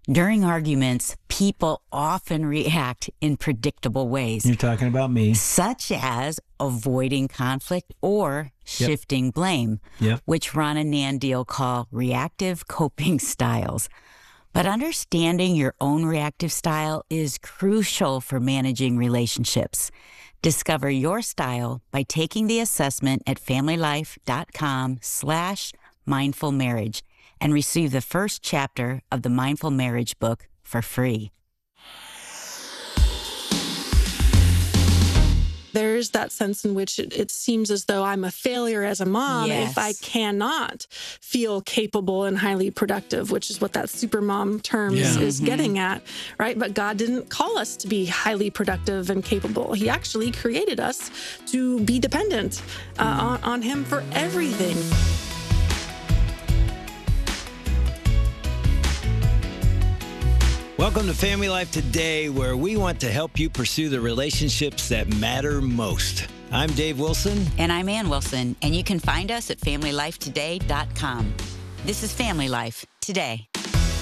During arguments, people often react in predictable ways. You're talking about me. Such as avoiding conflict or shifting blame, which Ron and Nan Deal call reactive coping styles. But understanding your own reactive style is crucial for managing relationships. Discover your style by taking the assessment at familylife.com/mindful marriage and receive the first chapter of the Mindful Marriage book for free. There's that sense in which it seems as though I'm a failure as a mom if I cannot feel capable and highly productive, which is what that supermom term is getting at, right? But God didn't call us to be highly productive and capable. He actually created us to be dependent on Him for everything. Welcome to Family Life Today, where we want to help you pursue the relationships that matter most. I'm Dave Wilson. And I'm Ann Wilson, and you can find us at FamilyLifeToday.com. This is Family Life Today.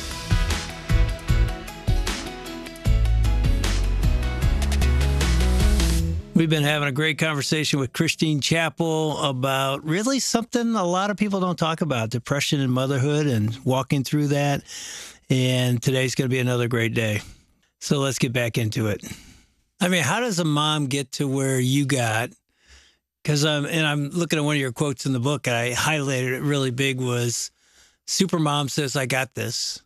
We've been having a great conversation with Christine Chappell about really something a lot of people don't talk about, depression and motherhood and walking through that. And today's going to be another great day. So let's get back into it. I mean, how does a mom get to where you got? Because I'm looking at one of your quotes in the book, and I highlighted it really big, was Supermom says, I got this.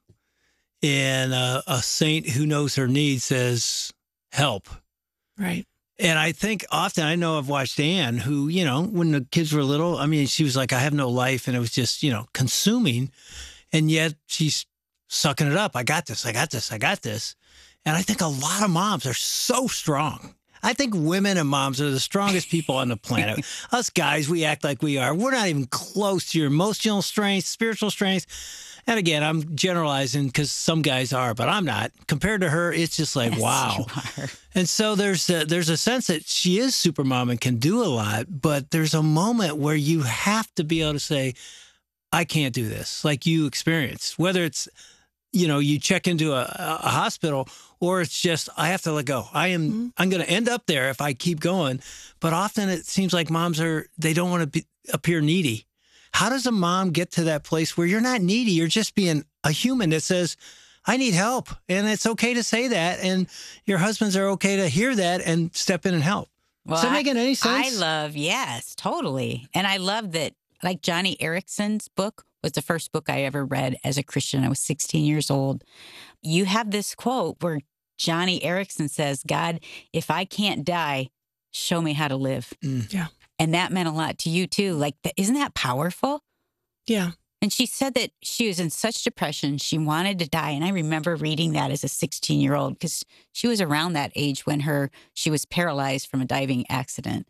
And a saint who knows her needs says, help. Right. And I think often, I know I've watched Ann, who, you know, when the kids were little, I mean, she was like, I have no life. And it was just, you know, consuming. And yet she's sucking it up. I got this. I got this. I got this. And I think a lot of moms are so strong. I think women and moms are the strongest people on the planet. Us guys, we act like we are. We're not even close to your emotional strength, spiritual strength. And again, I'm generalizing because some guys are, but I'm not. Compared to her, it's just like, wow. And so there's a sense that she is supermom and can do a lot, but there's a moment where you have to be able to say, I can't do this, like you experienced, whether it's, you know, you check into a hospital, or it's just, I have to let go. I'm going to end up there if I keep going. But often it seems like moms they don't want to appear needy. How does a mom get to that place where you're not needy? You're just being a human that says, I need help. And it's okay to say that. And your husbands are okay to hear that and step in and help. Well, Does that make any sense? Yes, totally. And I love that, like Johnny Erickson's book was the first book I ever read as a Christian. I was 16 years old. You have this quote where Johnny Erickson says, God, if I can't die, show me how to live. Yeah. And that meant a lot to you too. Like, isn't that powerful? Yeah. And she said that she was in such depression, she wanted to die. And I remember reading that as a 16-year-old because she was around that age when she was paralyzed from a diving accident.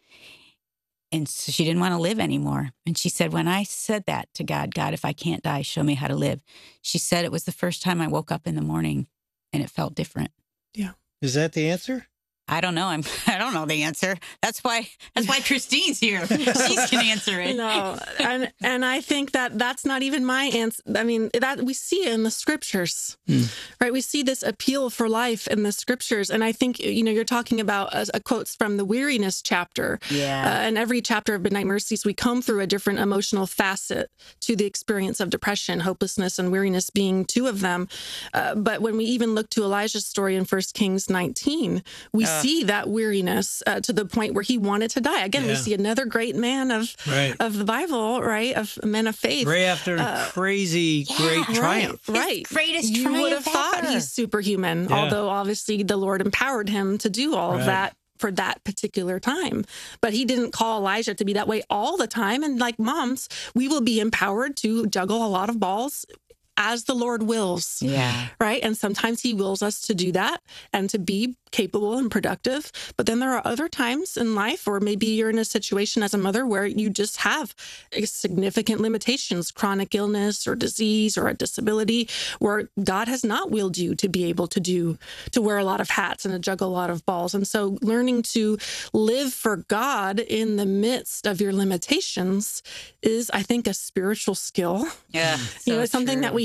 And so she didn't want to live anymore. And she said, when I said that to God, God, if I can't die, show me how to live. She said it was the first time I woke up in the morning and it felt different. Yeah. Is that the answer? I don't know. I don't know the answer. That's why Christine's here. She can answer it. No, and I think that's not even my answer. I mean, that we see it in the scriptures, right? We see this appeal for life in the scriptures, and I think you're talking about quotes from the weariness chapter. Yeah. And every chapter of Midnight Mercies, we come through a different emotional facet to the experience of depression, hopelessness, and weariness being two of them. But when we even look to Elijah's story in 1 Kings 19, we see that weariness to the point where he wanted to die. Again, we see another great man of the Bible, right? Of men of faith. Right after great triumph. Right. Greatest you triumph would have thought ever. he's superhuman, although obviously the Lord empowered him to do all of that for that particular time. But he didn't call Elijah to be that way all the time. And like moms, we will be empowered to juggle a lot of balls as the Lord wills. Yeah. Right. And sometimes he wills us to do that and to be capable and productive. But then there are other times in life, or maybe you're in a situation as a mother where you just have significant limitations, chronic illness or disease or a disability, where God has not willed you to be able to wear a lot of hats and to juggle a lot of balls. And so learning to live for God in the midst of your limitations is, I think, a spiritual skill. Yeah. It's something that we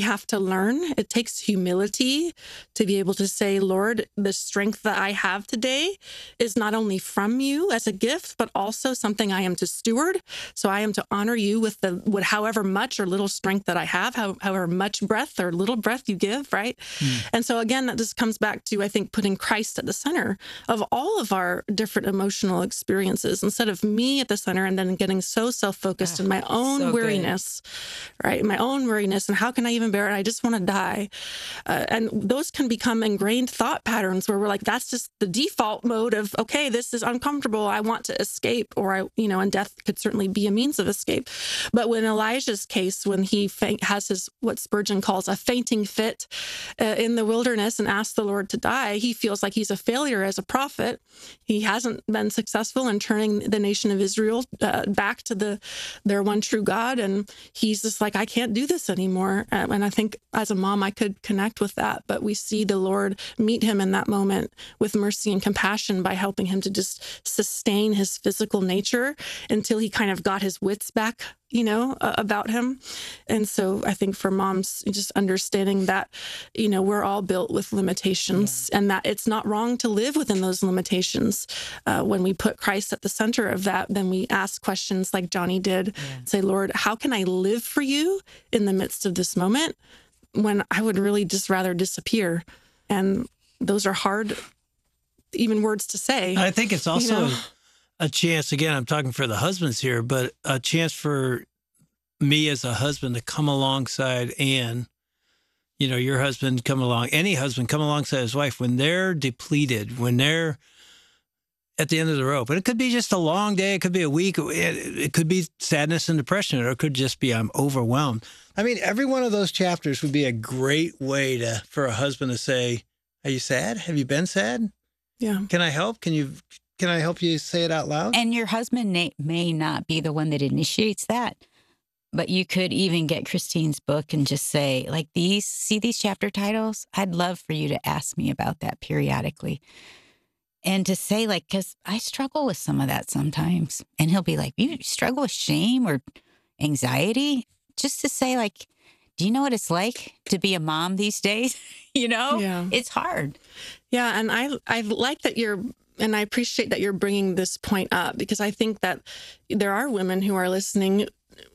have to learn. It takes humility to be able to say, Lord, the strength that I have today is not only from you as a gift, but also something I am to steward. So I am to honor you with however much or little strength that I have, however much breath or little breath you give, right? And so again, that just comes back to, I think, putting Christ at the center of all of our different emotional experiences, instead of me at the center and then getting so self-focused in my own weariness, right? My own weariness, and how can I even bear it? I just want to die. And those can become ingrained thought patterns where we're like, that's just the default mode of, okay, this is uncomfortable. I want to escape, or and death could certainly be a means of escape. But when Elijah's case, when he has his, what Spurgeon calls a fainting fit in the wilderness and asks the Lord to die, he feels like he's a failure as a prophet. He hasn't been successful in turning the nation of Israel back to their one true God. And he's just like, I can't do this anymore. And I think as a mom, I could connect with that. But we see the Lord meet him in that moment with mercy and compassion by helping him to just sustain his physical nature until he kind of got his wits back, about him. And so I think for moms, just understanding that, we're all built with limitations, and that it's not wrong to live within those limitations. When we put Christ at the center of that, then we ask questions like Johnny did, say, Lord, how can I live for you in the midst of this moment when I would really just rather disappear? And those are hard, even words to say. I think it's also a chance, again, I'm talking for the husbands here, but a chance for me as a husband to come alongside Anne, your husband any husband come alongside his wife when they're depleted, when they're at the end of the rope. And it could be just a long day. It could be a week. It could be sadness and depression, or it could just be, I'm overwhelmed. I mean, every one of those chapters would be a great way for a husband to say, are you sad? Have you been sad? Yeah. Can I help? Can I help you say it out loud? And your husband may not be the one that initiates that, but you could even get Christine's book and just say, like, see these chapter titles? I'd love for you to ask me about that periodically. And to say, like, because I struggle with some of that sometimes. And he'll be like, you struggle with shame or anxiety? Just to say, like, do you know what it's like to be a mom these days? Yeah. It's hard. Yeah. And I like that and I appreciate that you're bringing this point up, because I think that there are women who are listening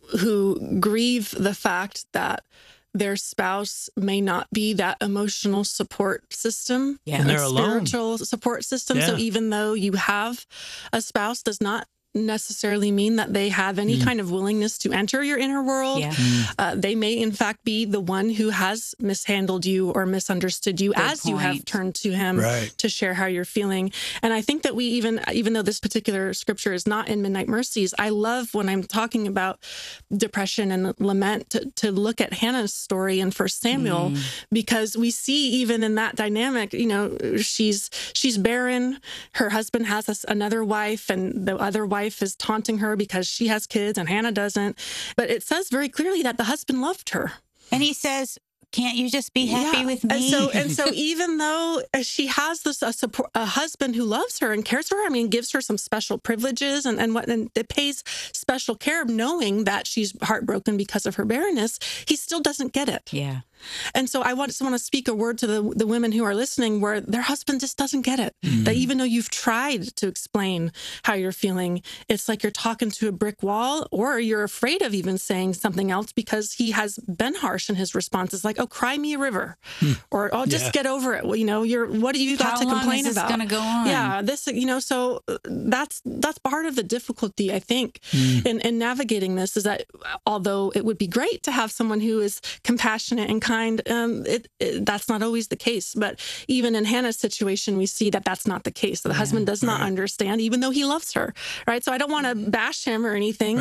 who grieve the fact that their spouse may not be that emotional support system, and they're alone. Spiritual support system. Yeah. So even though you have a spouse, does not necessarily mean that they have any kind of willingness to enter your inner world. Yeah. They may, in fact, be the one who has mishandled you or misunderstood you you have turned to him to share how you're feeling. And I think that we even though this particular scripture is not in Midnight Mercies, I love when I'm talking about depression and lament to look at Hannah's story in 1 Samuel, because we see even in that dynamic, she's barren. Her husband has another wife, and the other wife is taunting her because she has kids and Hannah doesn't. But it says very clearly that the husband loved her. And he says, can't you just be happy with me? And so even though she has a husband who loves her and cares for her, gives her some special privileges and it pays special care, knowing that she's heartbroken because of her barrenness, he still doesn't get it. Yeah. And so I just want to speak a word to the women who are listening, where their husband just doesn't get it. That even though you've tried to explain how you're feeling, it's like you're talking to a brick wall, or you're afraid of even saying something else because he has been harsh in his responses, like, oh, cry me a river, or, oh, just get over it. Well, what do you got to complain about? How long is this going to go on? Yeah, so that's part of the difficulty, I think, in navigating this, is that although it would be great to have someone who is compassionate and kind, that's not always the case. But even in Hannah's situation, we see that that's not the case. The husband does not understand, even though he loves her, right? So I don't want to bash him or anything,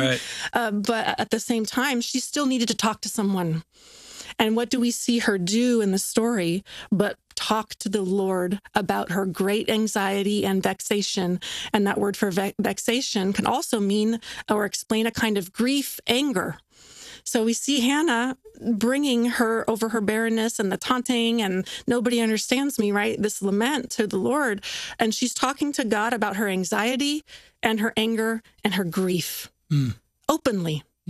but at the same time, she still needed to talk to someone. And what do we see her do in the story but talk to the Lord about her great anxiety and vexation? And that word for vexation can also mean or explain a kind of grief, anger. So we see Hannah bringing her over her barrenness and the taunting and nobody understands me, right? This lament to the Lord. And she's talking to God about her anxiety and her anger and her grief openly. Yeah.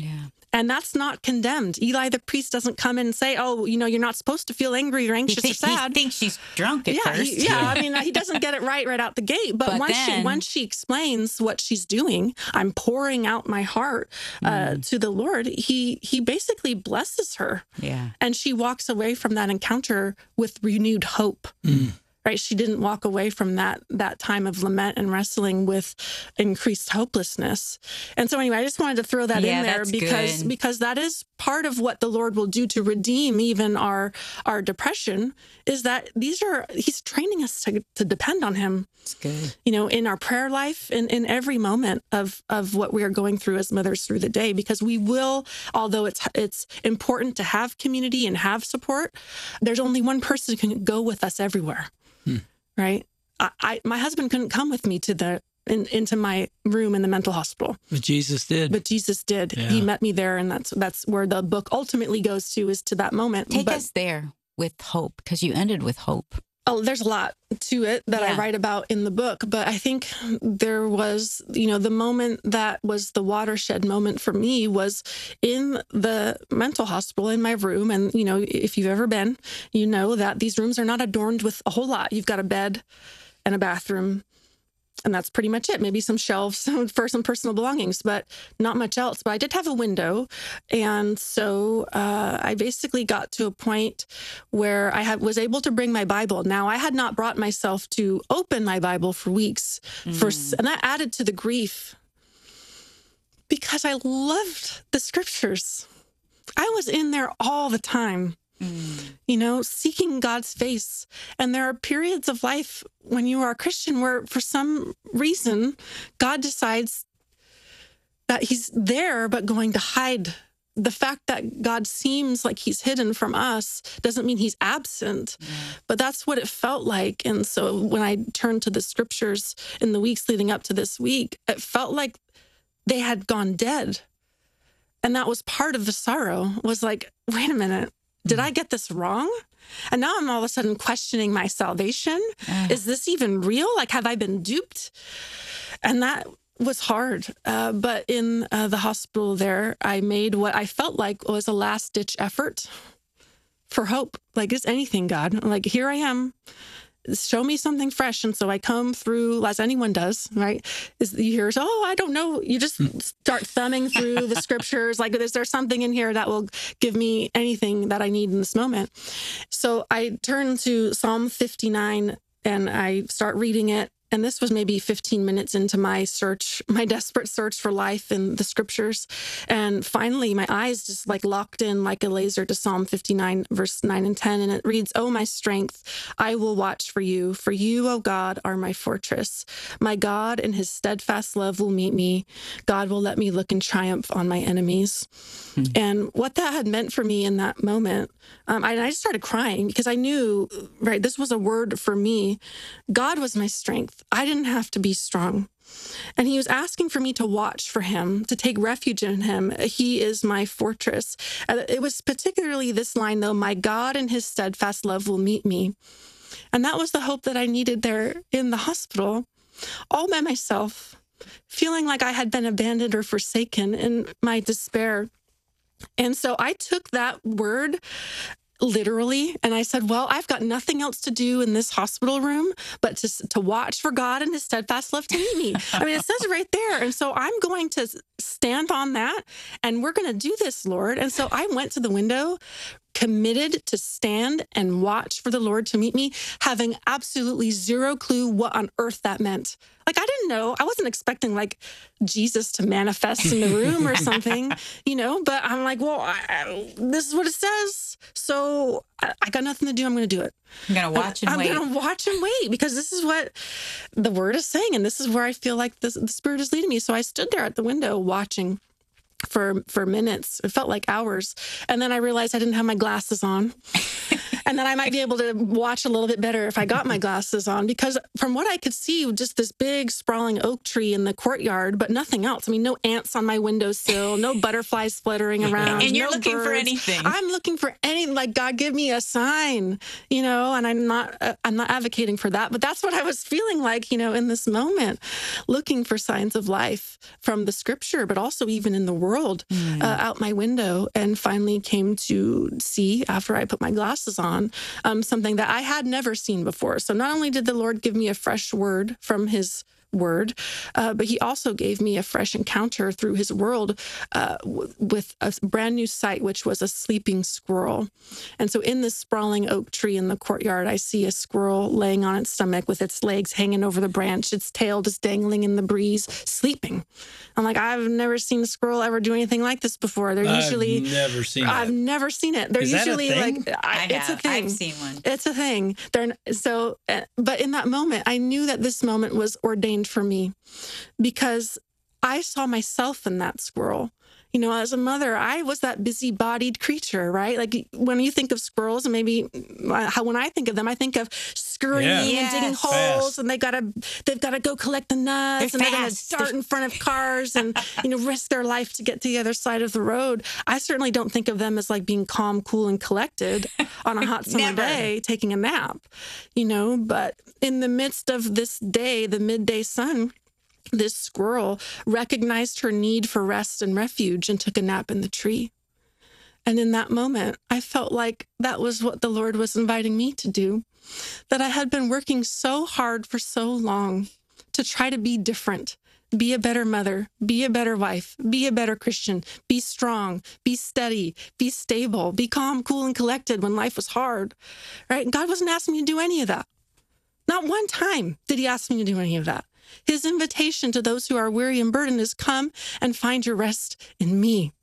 And that's not condemned. Eli the priest doesn't come in and say, oh, you're not supposed to feel angry or anxious or sad. He thinks she's drunk at first. He doesn't get it right out the gate. But once she explains what she's doing, I'm pouring out my heart to the Lord, he basically blesses her. Yeah. And she walks away from that encounter with renewed hope. Right? She didn't walk away from that time of lament and wrestling with increased hopelessness. And so anyway, I just wanted to throw that in there because that is part of what the Lord will do to redeem even our depression, is that he's training us to depend on him. It's good. In our prayer life, in every moment of what we are going through as mothers through the day, because we will, although it's important to have community and have support, there's only one person who can go with us everywhere. Right? My husband couldn't come with me into my room in the mental hospital. But Jesus did. Yeah. He met me there, and that's where the book ultimately goes to that moment. Take us there with hope, because you ended with hope. Oh, there's a lot to it that I write about in the book, but I think there was, the moment that was the watershed moment for me was in the mental hospital in my room. And, if you've ever been, you know that these rooms are not adorned with a whole lot. You've got a bed and a bathroom, and that's pretty much it. Maybe some shelves for some personal belongings, but not much else. But I did have a window. And so I basically got to a point where I was able to bring my Bible. Now, I had not brought myself to open my Bible for weeks. And that added to the grief, because I loved the scriptures. I was in there all the time. Seeking God's face. And there are periods of life when you are a Christian where, for some reason, God decides that he's there but going to hide. The fact that God seems like he's hidden from us doesn't mean he's absent, but that's what it felt like. And so when I turned to the scriptures in the weeks leading up to this week, it felt like they had gone dead. And that was part of the sorrow, was like, wait a minute. Did I get this wrong? And now I'm all of a sudden questioning my salvation. Is this even real? Like, have I been duped? And that was hard. But in the hospital there, I made what I felt like was a last-ditch effort for hope. Like, it's anything, God. Like, here I am. Show me something fresh. And so I come through, as anyone does, right? You hear, I don't know. You just start thumbing through the scriptures. Like, is there something in here that will give me anything that I need in this moment? So I turn to Psalm 59 and I start reading it. And this was maybe 15 minutes into my desperate search for life in the scriptures. And finally, my eyes just locked in like a laser to Psalm 59, verse 9 and 10. And it reads, "O my strength, I will watch for you, O God, are my fortress. My God in his steadfast love will meet me. God will let me look in triumph on my enemies." And what that had meant for me in that moment, I just started crying because I knew, right, this was a word for me. God was my strength. I didn't have to be strong. And he was asking for me to watch for him, to take refuge in him. He is my fortress. It was particularly this line, though, "My God in his steadfast love will meet me." And that was the hope that I needed there in the hospital, all by myself, feeling like I had been abandoned or forsaken in my despair. And so I took that word literally. And I said, well, I've got nothing else to do in this hospital room but to watch for God and his steadfast love to meet me. I mean, it says it right there. And so I'm going to stand on that, and we're going to do this, Lord. And so I went to the window, committed to stand and watch for the Lord to meet me, having absolutely zero clue what on earth that meant. Like, I didn't know. I wasn't expecting Jesus to manifest in the room or something, but I'm like, well, this is what it says. So I got nothing to do. I'm going to do it. I'm going to watch and wait. I'm going to watch and wait, because this is what the word is saying. And this is where I feel like the Spirit is leading me. So I stood there at the window watching for minutes. It felt like hours. And then I realized I didn't have my glasses on. And then I might be able to watch a little bit better if I got my glasses on, because from what I could see, just this big sprawling oak tree in the courtyard, but nothing else. I mean, no ants on my windowsill, no butterflies fluttering around. And you're no looking birds. for anything. I'm looking for God, give me a sign, and I'm not advocating for that, but that's what I was feeling in this moment, looking for signs of life from the scripture, but also even in the world world out my window, and finally came to see, after I put my glasses on, something that I had never seen before. So not only did the Lord give me a fresh word from his word, but he also gave me a fresh encounter through his world with a brand new sight, which was a sleeping squirrel. And so in this sprawling oak tree in the courtyard, I see a squirrel laying on its stomach with its legs hanging over the branch, its tail just dangling in the breeze, sleeping. I'm like, I've never seen a squirrel ever do anything like this before. They're usually... I've never seen it. They're usually like... It's a thing. I've seen one. It's a thing. But in that moment, I knew that this moment was ordained for me, because I saw myself in that squirrel. You know, as a mother, I was that busy-bodied creature, right? Like when you think of squirrels, and maybe when I think of them, I think of scurrying and digging holes, and they've got to go collect the nuts, and they're going to dart in front of cars and risk their life to get to the other side of the road. I certainly don't think of them as like being calm, cool, and collected on a hot summer day taking a nap. But in the midst of this day, the midday sun, this squirrel recognized her need for rest and refuge and took a nap in the tree. And in that moment, I felt like that was what the Lord was inviting me to do, that I had been working so hard for so long to try to be different, be a better mother, be a better wife, be a better Christian, be strong, be steady, be stable, be calm, cool, and collected when life was hard, right? And God wasn't asking me to do any of that. Not one time did he ask me to do any of that. His invitation to those who are weary and burdened is, come and find your rest in me.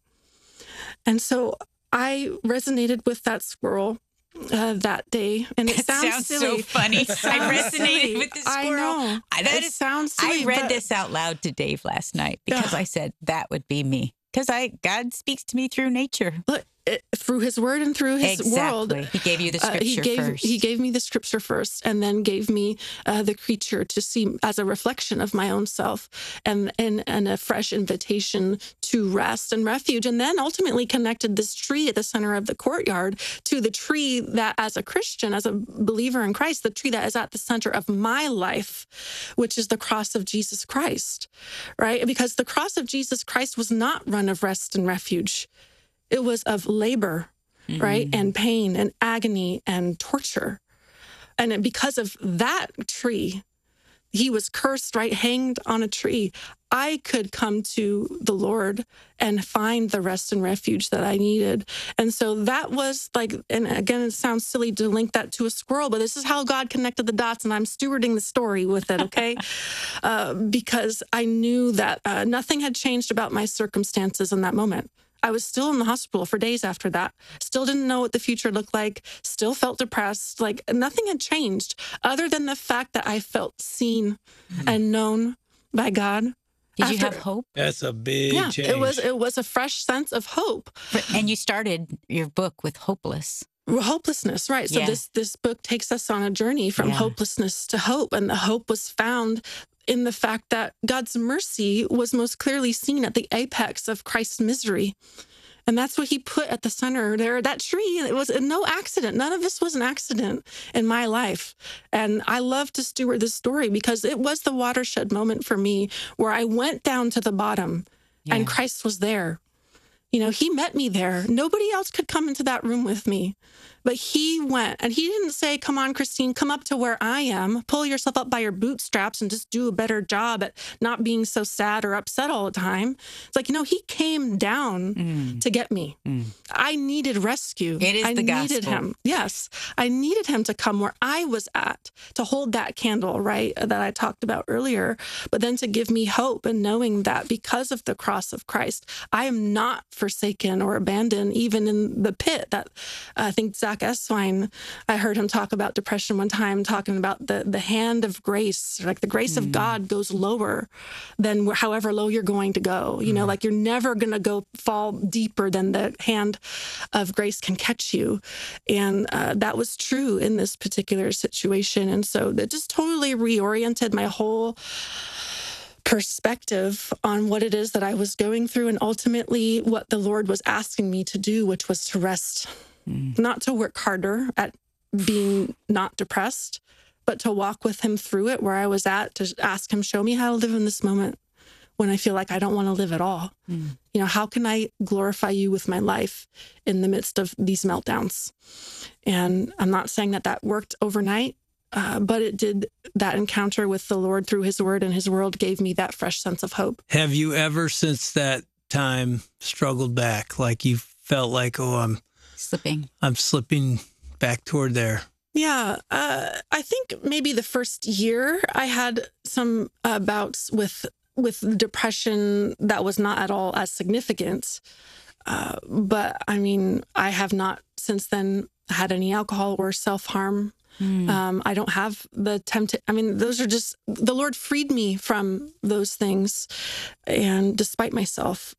And so I resonated with that squirrel that day. And it sounds silly. So funny. I resonated with the squirrel. I know. Sounds silly. I read this out loud to Dave last night because I said that would be me. Because God speaks to me through nature. But through his word and through his world. He gave you the scripture first. He gave me the scripture first, and then gave me the creature to see as a reflection of my own self, and a fresh invitation to rest and refuge. And then ultimately connected this tree at the center of the courtyard to the tree that, as a Christian, as a believer in Christ, the tree that is at the center of my life, which is the cross of Jesus Christ, right? Because the cross of Jesus Christ was not one of rest and refuge. It was of labor, right? And pain and agony and torture. And because of that tree, he was cursed, right? Hanged on a tree. I could come to the Lord and find the rest and refuge that I needed. And so that was like, and again, it sounds silly to link that to a squirrel, but this is how God connected the dots, and I'm stewarding the story with it, okay? Because I knew that nothing had changed about my circumstances in that moment. I was still in the hospital for days after that. Still didn't know what the future looked like. Still felt depressed. Like nothing had changed other than the fact that I felt seen and known by God. Did you have hope? That's a big change. It was a fresh sense of hope. And you started your book with hopelessness, right? So this book takes us on a journey from hopelessness to hope, and the hope was found in the fact that God's mercy was most clearly seen at the apex of Christ's misery. And that's what he put at the center there. That tree, it was no accident. None of this was an accident in my life. And I love to steward this story because it was the watershed moment for me where I went down to the bottom and Christ was there. He met me there. Nobody else could come into that room with me. But he went, and he didn't say, come on, Christine, come up to where I am, pull yourself up by your bootstraps and just do a better job at not being so sad or upset all the time. It's like, he came down to get me. I needed rescue. It is the gospel. I needed him. Yes. I needed him to come where I was at, to hold that candle, right, that I talked about earlier, but then to give me hope and knowing that because of the cross of Christ, I am not forsaken or abandoned, even in the pit. That I think Zach Eswine, I heard him talk about depression one time, talking about the hand of grace, like the grace of God goes lower than however low you're going to go. Like you're never going to go fall deeper than the hand of grace can catch you. And that was true in this particular situation. And so that just totally reoriented my whole perspective on what it is that I was going through, and ultimately what the Lord was asking me to do, which was to rest. Not to work harder at being not depressed, but to walk with him through it where I was at, to ask him, show me how to live in this moment. when I feel like I don't want to live at all? You know, how can I glorify you with my life in the midst of these meltdowns? And I'm not saying that that worked overnight, but it did. That encounter with the Lord through his word and his world gave me that fresh sense of hope. Have you ever since that time struggled back? Like you felt like, oh, I'm slipping back toward there? Yeah, I think maybe the first year I had some bouts with depression that was not at all as significant. But I mean, I have not since then had any alcohol or self-harm. I don't have the I mean, those are just, the Lord freed me from those things. And despite myself,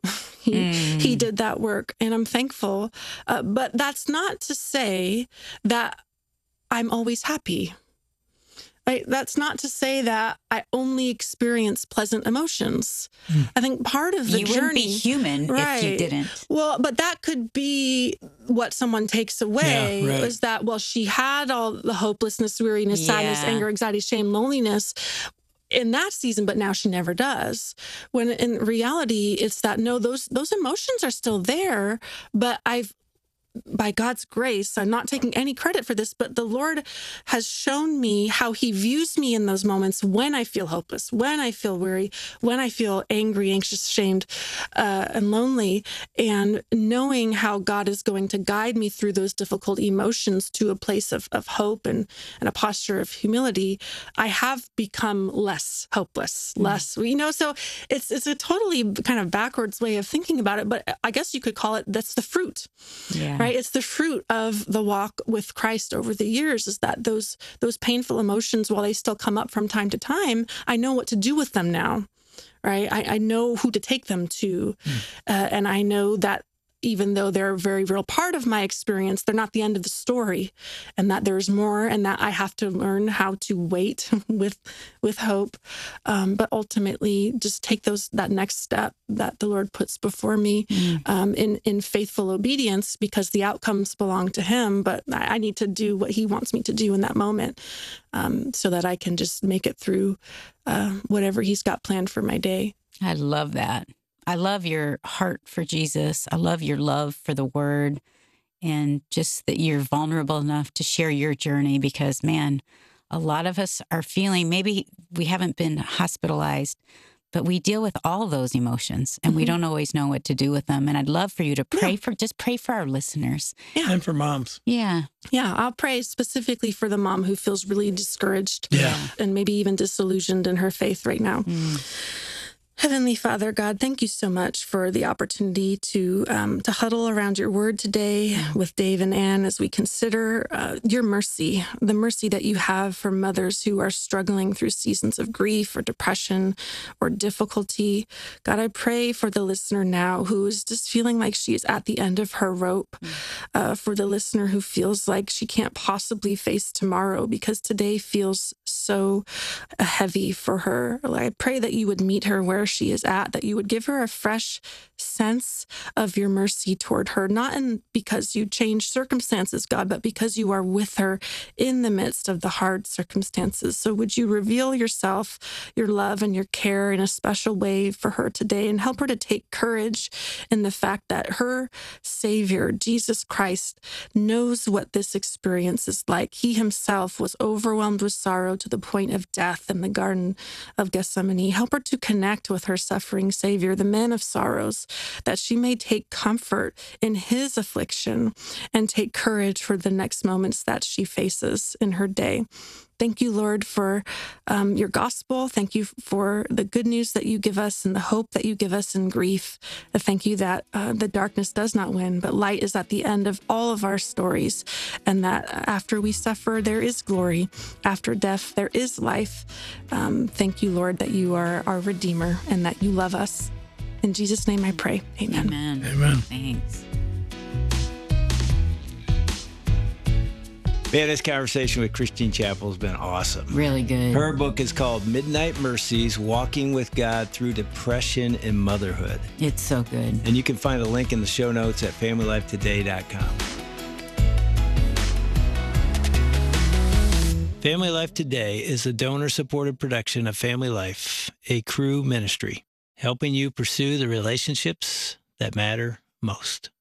he did that work, and I'm thankful. But that's not to say that I'm always happy. Right? That's not to say that I only experience pleasant emotions. I think part of the you journey... wouldn't be human if you didn't. Well, but that could be what someone takes away, is that, well, she had all the hopelessness, weariness, sadness, anger, anxiety, shame, loneliness in that season, but now she never does. When in reality, it's that, no, those emotions are still there, but by God's grace, I'm not taking any credit for this, but the Lord has shown me how he views me in those moments when I feel hopeless, when I feel weary, when I feel angry, anxious, ashamed, and lonely. And knowing how God is going to guide me through those difficult emotions to a place of hope and a posture of humility, I have become less hopeless, less, so it's a totally kind of backwards way of thinking about it, but I guess you could call it, that's the fruit. Right? It's the fruit of the walk with Christ over the years, is that those painful emotions, while they still come up from time to time, I know what to do with them now, right? I know who to take them to. And I know that even though they're a very real part of my experience, they're not the end of the story, and that there's more, and that I have to learn how to wait with hope. But ultimately just take that next step that the Lord puts before me in faithful obedience, because the outcomes belong to him, but I need to do what he wants me to do in that moment, so that I can just make it through whatever he's got planned for my day. I love that. I love your heart for Jesus. I love your love for the word, and just that you're vulnerable enough to share your journey, because, man, a lot of us are feeling, maybe we haven't been hospitalized, but we deal with all of those emotions, and we don't always know what to do with them. And I'd love for you to pray pray for our listeners. Yeah. And for moms. Yeah, I'll pray specifically for the mom who feels really discouraged and maybe even disillusioned in her faith right now. Heavenly Father, God, thank you so much for the opportunity to huddle around your word today with Dave and Ann as we consider your mercy, the mercy that you have for mothers who are struggling through seasons of grief or depression or difficulty. God, I pray for the listener now who is just feeling like she is at the end of her rope, for the listener who feels like she can't possibly face tomorrow because today feels so heavy for her. I pray that you would meet her where she is at, that you would give her a fresh sense of your mercy toward her, not because you change circumstances, God, but because you are with her in the midst of the hard circumstances. So would you reveal yourself, your love and your care in a special way for her today, and help her to take courage in the fact that her Savior, Jesus Christ, knows what this experience is like. He himself was overwhelmed with sorrow to the point of death in the Garden of Gethsemane. Help her to connect with her suffering Savior, the Man of Sorrows, that she may take comfort in his affliction and take courage for the next moments that she faces in her day. Thank you, Lord, for your gospel. Thank you for the good news that you give us and the hope that you give us in grief. Thank you that the darkness does not win, but light is at the end of all of our stories, and that after we suffer, there is glory. After death, there is life. Thank you, Lord, that you are our Redeemer and that you love us. In Jesus' name I pray. Amen. Amen. Amen. Thanks. Man, this conversation with Christine Chappell has been awesome. Really good. Her book is called Midnight Mercies, Walking with God Through Depression and Motherhood. It's so good. And you can find a link in the show notes at familylifetoday.com. Family Life Today is a donor-supported production of Family Life, a Cru ministry. helping you pursue the relationships that matter most.